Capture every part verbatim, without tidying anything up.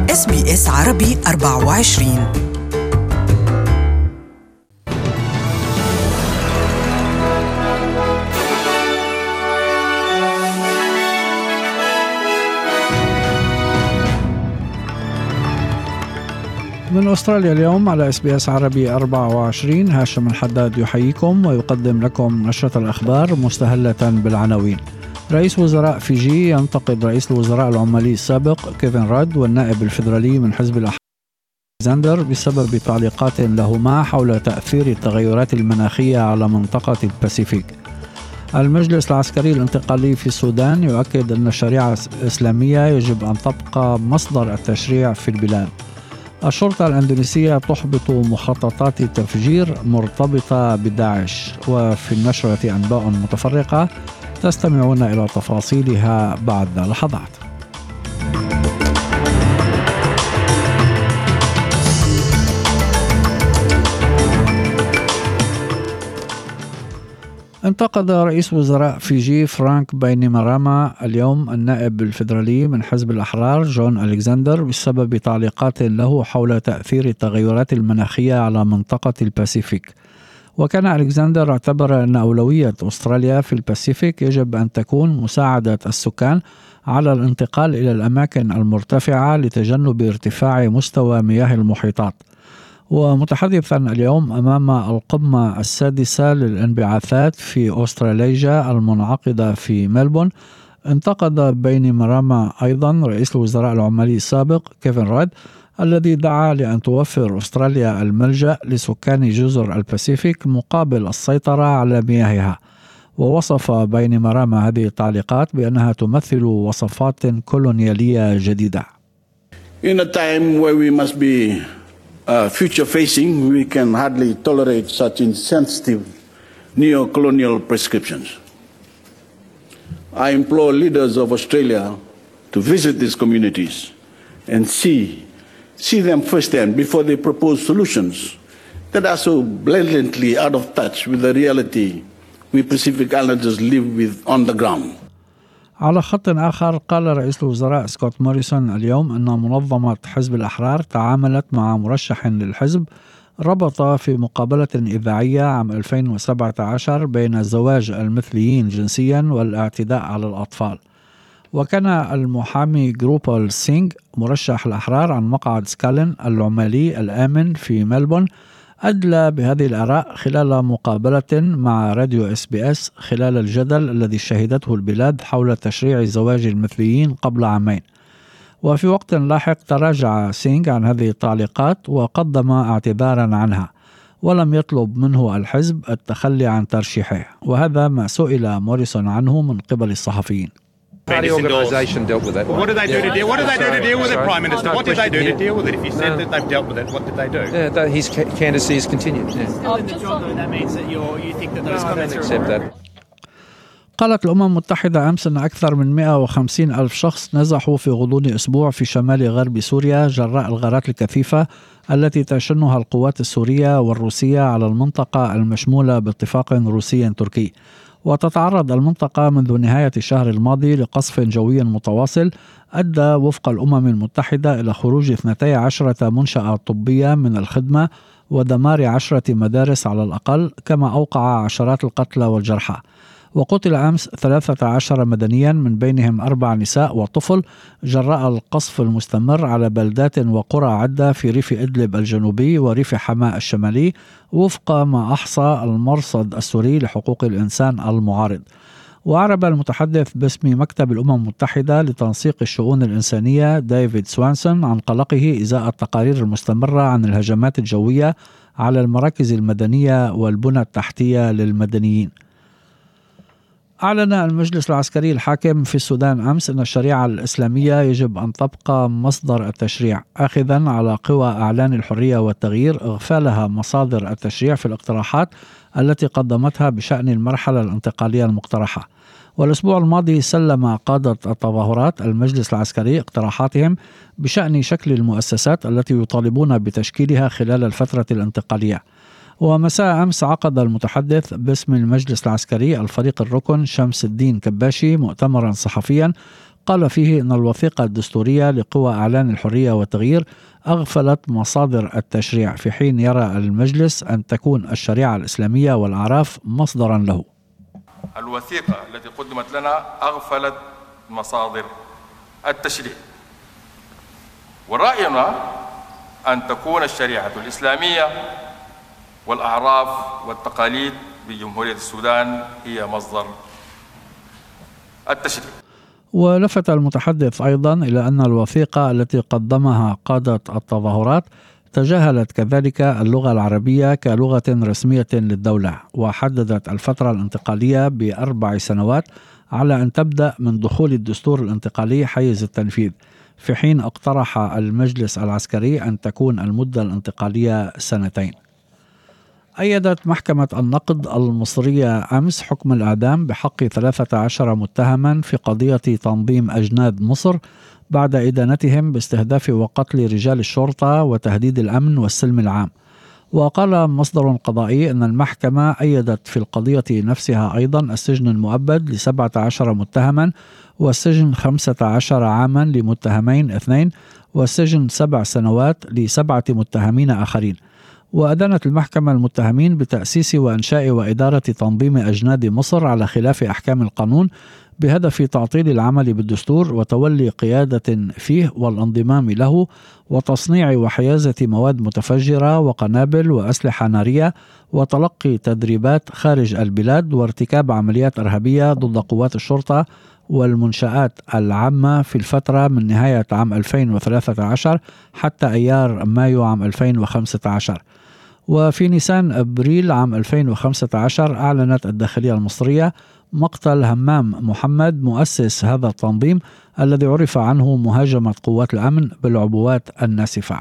إس بي إس عربي أربعة وعشرين. من أستراليا اليوم على إس بي إس عربي أربعة وعشرين، هاشم الحداد يحييكم ويقدم لكم نشرة الأخبار مستهلة بالعناوين. رئيس وزراء فيجي ينتقد رئيس الوزراء العمالي السابق كيفن راد والنائب الفيدرالي من حزب الأحرار ألكسندر بسبب تعليقات لهما حول تأثير التغيرات المناخية على منطقة الباسيفيك. المجلس العسكري الانتقالي في السودان يؤكد أن الشريعة الإسلامية يجب أن تبقى مصدر التشريع في البلاد. الشرطة الإندونيسية تحبط مخططات تفجير مرتبطة بداعش. وفي النشرة أنباء متفرقة تستمعون إلى تفاصيلها بعد لحظات. انتقد رئيس وزراء فيجي فرانك باينيماراما اليوم النائب الفيدرالي من حزب الأحرار جون ألكسندر بسبب تعليقات له حول تأثير التغيرات المناخية على منطقة الباسيفيك. وكان ألكسندر اعتبر أن أولوية أستراليا في الباسيفيك يجب أن تكون مساعدة السكان على الانتقال إلى الأماكن المرتفعة لتجنب ارتفاع مستوى مياه المحيطات. ومتحدثا اليوم أمام القمة السادسة للانبعاثات في أستراليجا المنعقدة في ملبون، انتقد باينيماراما أيضا رئيس الوزراء العمالي السابق كيفن راد الذي دعا لأن توفر أستراليا الملجأ لسكان جزر الباسيفيك مقابل السيطرة على مياهها. ووصف باينيماراما هذه التعليقات بأنها تمثل وصفات كولونيالية جديدة. In a time where we must be uh, future-facing, we can hardly tolerate such insensitive neo-colonial prescriptions. I implore leaders of Australia to visit these communities and see see them firsthand before they propose solutions that are so blatantly out of touch with the reality we Pacific Islanders live with on the ground. على خط آخر، قال رئيس الوزراء سكوت موريسون اليوم أن منظمة حزب الأحرار تعاملت مع مرشح للحزب ربط في مقابلة إذاعية عام ألفين وسبعة عشر بين زواج المثليين جنسيا والاعتداء على الأطفال. وكان المحامي جروبال سينغ مرشح الأحرار عن مقعد سكالين العمالي الآمن في ملبون أدلى بهذه الآراء خلال مقابلة مع راديو إس بي إس خلال الجدل الذي شهدته البلاد حول تشريع زواج المثليين قبل عامين. وفي وقت لاحق تراجع سينغ عن هذه التعليقات وقدم اعتذارا عنها، ولم يطلب منه الحزب التخلي عن ترشيحه، وهذا ما سئل موريسون عنه من قبل الصحفيين. Party organisation dealt with it. Well, what did they do to deal? What did they do to deal with it, Prime Minister? What did they do to deal with it? If you said that they've dealt with it, what did they do? Yeah, that his candidacy is continued. Yeah. Still in the job, though, that means that you're, you think that those No, I don't comments are accept that. قالت الأمم المتحدة أمس أن أكثر من مئة وخمسين ألف شخص نزحوا في غضون أسبوع في شمال غرب سوريا جراء الغارات الكثيفة التي تشنها القوات السورية والروسية على المنطقة المشمولة باتفاق روسي تركي. وتتعرض المنطقة منذ نهاية الشهر الماضي لقصف جوي متواصل أدى وفق الأمم المتحدة إلى خروج اثنتي عشرة منشأة طبية من الخدمة ودمار عشرة مدارس على الأقل، كما أوقع عشرات القتلى والجرحى. وقتل أمس ثلاثة عشر مدنيا من بينهم أربع نساء وطفل جراء القصف المستمر على بلدات وقرى عدة في ريف إدلب الجنوبي وريف حماة الشمالي، وفق ما أحصى المرصد السوري لحقوق الإنسان المعارض. وأعرب المتحدث باسم مكتب الأمم المتحدة لتنسيق الشؤون الإنسانية ديفيد سوانسون عن قلقه إزاء التقارير المستمرة عن الهجمات الجوية على المراكز المدنية والبنى التحتية للمدنيين. أعلن المجلس العسكري الحاكم في السودان أمس أن الشريعة الإسلامية يجب أن تبقى مصدر التشريع، آخذا على قوى أعلان الحرية والتغيير إغفالها مصادر التشريع في الاقتراحات التي قدمتها بشأن المرحلة الانتقالية المقترحة. والأسبوع الماضي سلم قادة التظاهرات المجلس العسكري اقتراحاتهم بشأن شكل المؤسسات التي يطالبون بتشكيلها خلال الفترة الانتقالية. ومساء أمس عقد المتحدث باسم المجلس العسكري الفريق الركن شمس الدين كباشي مؤتمرا صحفيا قال فيه أن الوثيقة الدستورية لقوى إعلان الحرية والتغيير أغفلت مصادر التشريع، في حين يرى المجلس أن تكون الشريعة الإسلامية والأعراف مصدرا له. الوثيقة التي قدمت لنا أغفلت مصادر التشريع، ورأينا أن تكون الشريعة الإسلامية والأعراف والتقاليد بجمهورية السودان هي مصدر التشريع. ولفت المتحدث أيضا إلى أن الوثيقة التي قدمها قادة التظاهرات تجاهلت كذلك اللغة العربية كلغة رسمية للدولة، وحددت الفترة الانتقالية بأربع سنوات على أن تبدأ من دخول الدستور الانتقالي حيز التنفيذ، في حين اقترح المجلس العسكري أن تكون المدة الانتقالية سنتين. أيدت محكمة النقد المصرية أمس حكم الإعدام بحق ثلاثة عشر متهما في قضية تنظيم أجناد مصر بعد إدانتهم باستهداف وقتل رجال الشرطة وتهديد الأمن والسلم العام. وقال مصدر قضائي أن المحكمة أيدت في القضية نفسها أيضا السجن المؤبد لسبعة عشر متهما، والسجن خمسة عشر عاما لمتهمين اثنين، والسجن سبع سنوات لسبعة متهمين آخرين. وأدانت المحكمة المتهمين بتأسيس وإنشاء وإدارة تنظيم أجناد مصر على خلاف أحكام القانون بهدف تعطيل العمل بالدستور وتولي قيادة فيه والانضمام له وتصنيع وحيازة مواد متفجرة وقنابل وأسلحة نارية وتلقي تدريبات خارج البلاد وارتكاب عمليات إرهابية ضد قوات الشرطة والمنشآت العامة في الفترة من نهاية عام ألفين وثلاثة عشر حتى أيار مايو عام ألفين وخمسة عشر. وفي نيسان أبريل عام ألفين وخمسة عشر أعلنت الداخلية المصرية مقتل همام محمد مؤسس هذا التنظيم الذي عرف عنه مهاجمة قوات الأمن بالعبوات الناسفة.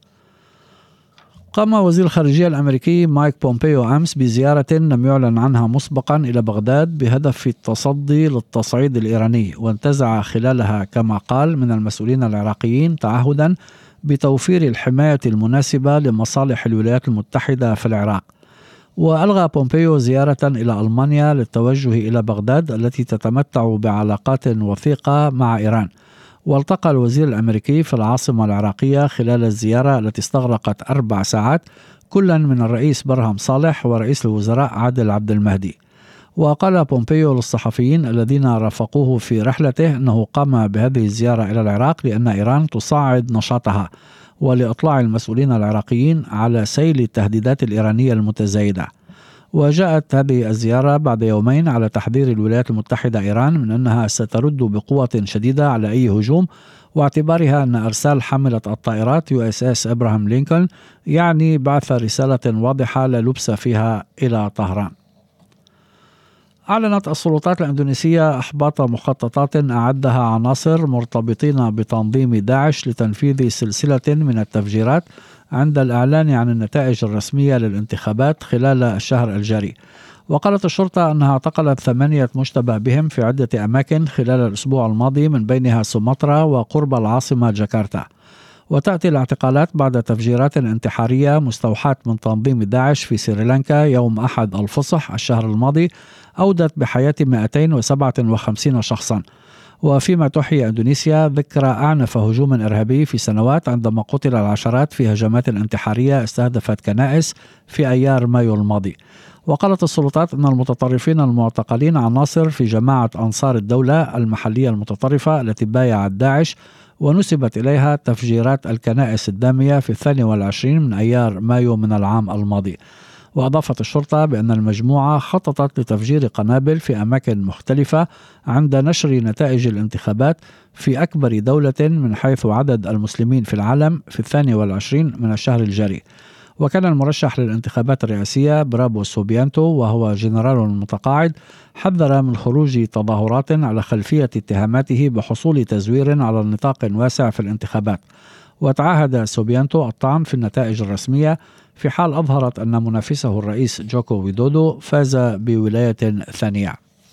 قام وزير الخارجية الأمريكي مايك بومبيو أمس بزيارة لم يعلن عنها مسبقا إلى بغداد بهدف التصدي للتصعيد الإيراني، وانتزع خلالها كما قال من المسؤولين العراقيين تعهدا بتوفير الحماية المناسبة لمصالح الولايات المتحدة في العراق. وألغى بومبيو زيارة إلى ألمانيا للتوجه إلى بغداد التي تتمتع بعلاقات وثيقة مع إيران. والتقى الوزير الأمريكي في العاصمة العراقية خلال الزيارة التي استغرقت أربع ساعات كلا من الرئيس برهم صالح ورئيس الوزراء عادل عبد المهدي. وقال بومبيو للصحفيين الذين رافقوه في رحلته أنه قام بهذه الزيارة إلى العراق لأن إيران تصاعد نشاطها ولإطلاع المسؤولين العراقيين على سيل التهديدات الإيرانية المتزايدة. وجاءت هذه الزيارة بعد يومين على تحذير الولايات المتحدة إيران من أنها سترد بقوة شديدة على أي هجوم، واعتبارها أن إرسال حاملة الطائرات يو إس إس إبراهام لينكولن يعني بعث رسالة واضحة لا لبس فيها إلى طهران. أعلنت السلطات الإندونيسية إحباط مخططات أعدها عناصر مرتبطين بتنظيم داعش لتنفيذ سلسلة من التفجيرات عند الإعلان عن النتائج الرسمية للانتخابات خلال الشهر الجاري. وقالت الشرطة أنها اعتقلت ثمانية مشتبه بهم في عدة أماكن خلال الأسبوع الماضي من بينها سومطرة وقرب العاصمة جاكرتا. وتأتي الاعتقالات بعد تفجيرات انتحارية مستوحاة من تنظيم داعش في سريلانكا يوم أحد الفصح الشهر الماضي أودت بحياة مئتين وسبعة وخمسين شخصا. وفيما تحيي إندونيسيا ذكرى أعنف هجوم إرهابي في سنوات عندما قتل العشرات في هجمات انتحارية استهدفت كنائس في أيار مايو الماضي. وقالت السلطات أن المتطرفين المعتقلين عناصر في جماعة أنصار الدولة المحلية المتطرفة التي بايعت داعش ونسبت إليها تفجيرات الكنائس الدامية في الثاني والعشرين من أيار مايو من العام الماضي. وأضافت الشرطة بأن المجموعة خططت لتفجير قنابل في أماكن مختلفة عند نشر نتائج الانتخابات في أكبر دولة من حيث عدد المسلمين في العالم في الثاني والعشرين من الشهر الجاري. وكان المرشح للانتخابات الرئاسية برابو سوبيانتو وهو جنرال متقاعد حذر من خروج تظاهرات على خلفية اتهاماته بحصول تزوير على نطاق واسع في الانتخابات. وتعهد سوبيانتو الطعن في النتائج الرسمية في حال أظهرت أن منافسه الرئيس جوكو ويدودو فاز بولاية ثانية.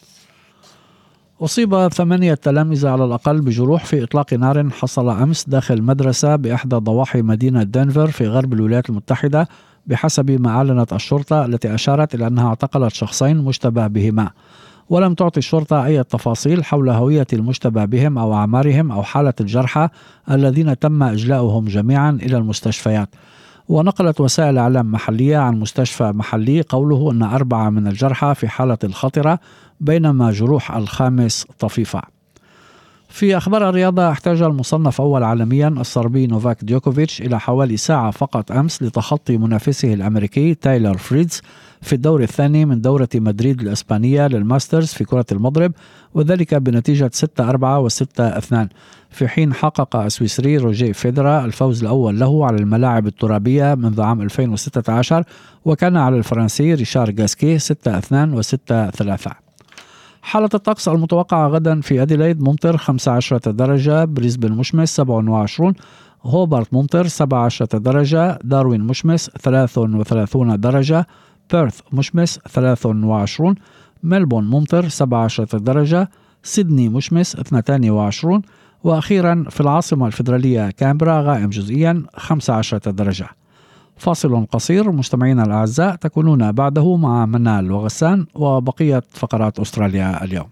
أصيب ثمانية تلاميذ على الأقل بجروح في إطلاق نار حصل أمس داخل مدرسة بإحدى ضواحي مدينة دنفر في غرب الولايات المتحدة بحسب ما أعلنت الشرطة التي أشارت إلى أنها اعتقلت شخصين مشتبه بهما. ولم تعطي الشرطة أي تفاصيل حول هوية المشتبه بهم أو أعمارهم أو حالة الجرحى الذين تم إجلاؤهم جميعا إلى المستشفيات. ونقلت وسائل إعلام محلية عن مستشفى محلي قوله أن أربعة من الجرحى في حالة خطرة بينما جروح الخامس طفيفة. في أخبار الرياضة، احتاج المصنف أول عالميا الصربي نوفاك ديوكوفيتش إلى حوالي ساعة فقط أمس لتخطي منافسه الأمريكي تايلر فريدز في الدور الثاني من دورة مدريد الإسبانية للماسترز في كرة المضرب، وذلك بنتيجة ستة أربعة وستة اثنان، في حين حقق السويسري روجيه فيدرا الفوز الأول له على الملاعب الترابية منذ عام ألفين وستة عشر، وكان على الفرنسي ريشار غاسكي ستة اثنان وستة ثلاثة. حالة الطقس المتوقعة غدا: في أديلايد ممطر خمسة عشر درجة، بريسبن مشمس سبعة وعشرين، هوبارت ممطر سبعة عشر درجة، داروين مشمس ثلاثة وثلاثين درجة، بيرث مشمس ثلاثة وعشرين، ملبون ممطر سبعة عشر درجة، سيدني مشمس اثنين وعشرين، وأخيرا في العاصمة الفيدرالية كامبرا غائم جزئيا خمسة عشر درجة. فاصل قصير مستمعينا الأعزاء، تكونون بعده مع منال وغسان وبقية فقرات أستراليا اليوم.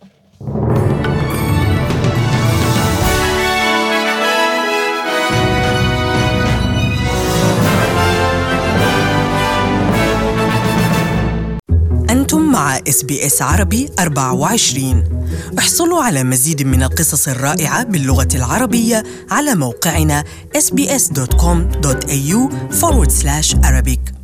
أنتم مع إس بي إس عربي أربعة وعشرين. احصلوا على مزيد من القصص الرائعة باللغة العربية على موقعنا إس بي إس دوت كوم دوت إيه يو forward slash Arabic.